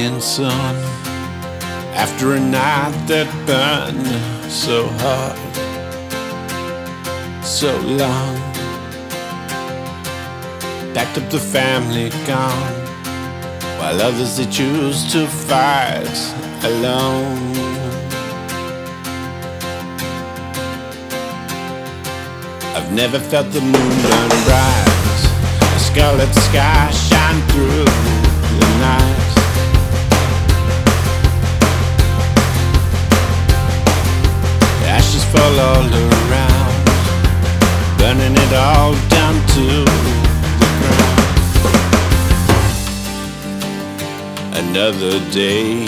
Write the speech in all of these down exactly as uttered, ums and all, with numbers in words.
morning sun, after a night that burned so hard, so long. Packed up the family, gone, while others they choose to fight alone. I've never felt the moon burn bright, a scarlet sky shine through the night. The ashes fall all around, burning it all down to the ground. Another day,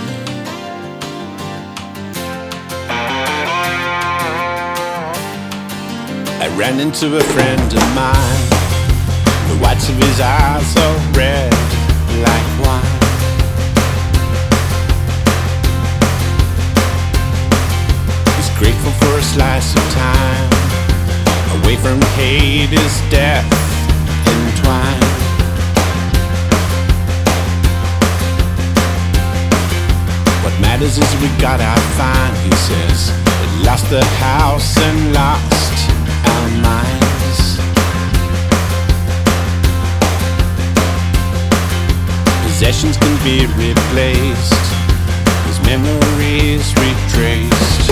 I ran into a friend of mine, the whites of his eyes all red like wine. He's grateful for a slice of time, away from hate is death entwined. What matters is we got our fine, he says. We lost the house and lost our minds. Possessions can be replaced, as memories retraced.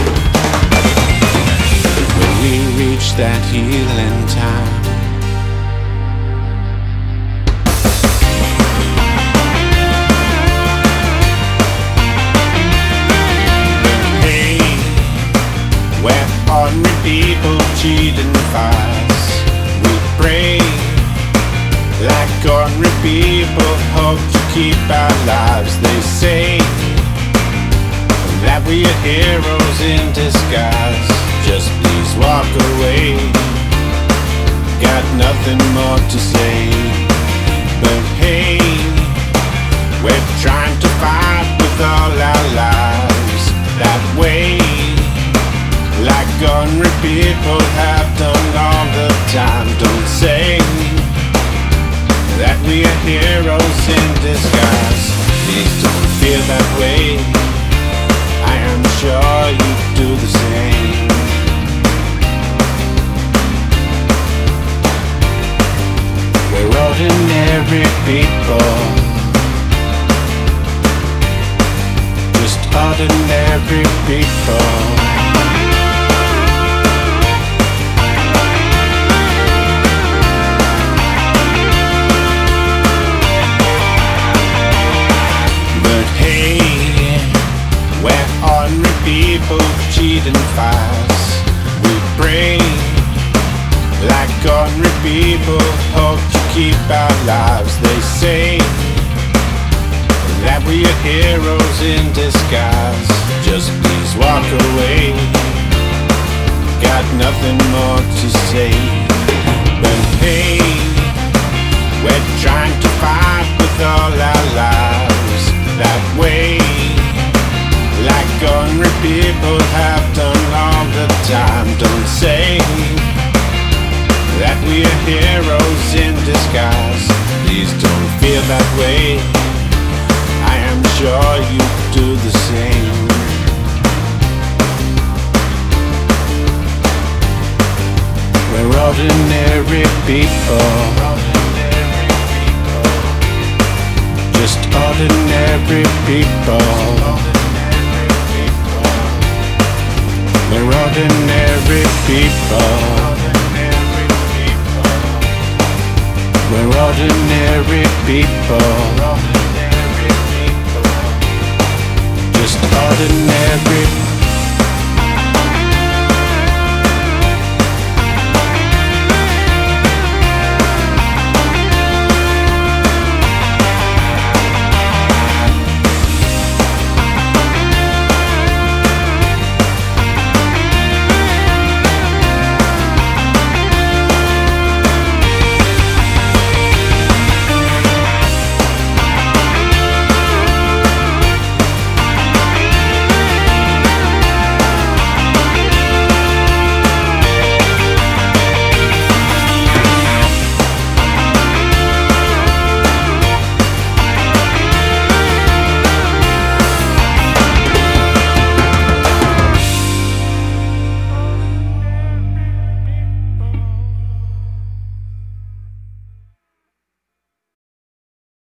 When we reach that healing time, hey, where ordinary people cheat and fuss, we pray like ordinary people, hope to keep our lives. They say that we are heroes in disguise. Just please walk away, got nothing more to say. But hey, we're trying to fight with all our lives that way, like ordinary people have done all the time. Don't say that we are heroes in disguise. Please don't feel that way, I am sure you do the same. We're ordinary people, just ordinary people. People cheat and fuss, we pray like ordinary people, hope to keep our lives. They say that we are heroes in disguise. Just please walk away, got nothing more to say. But hey, we're trying to fight with all our lives that way, like ordinary people have done all the time. Don't say that we are heroes in disguise. Please don't feel that way, I am sure you do the same. We're ordinary people, just ordinary people. We're ordinary people, we're ordinary people, just ordinary